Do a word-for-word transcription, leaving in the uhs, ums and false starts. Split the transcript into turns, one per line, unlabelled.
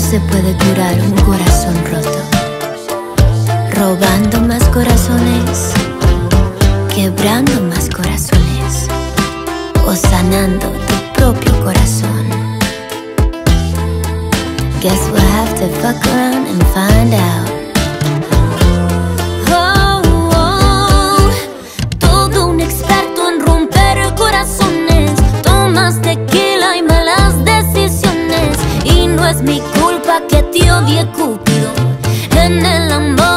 se puede curar un corazón roto, robando más corazones, quebrando más corazones, o sanando tu propio corazón. Guess we'll have to fuck around and find out. Oh, oh, todo un experto en romper corazones. Tomas tequila y malas decisiones, y no es mi culpa que te odie Cúpido en el amor.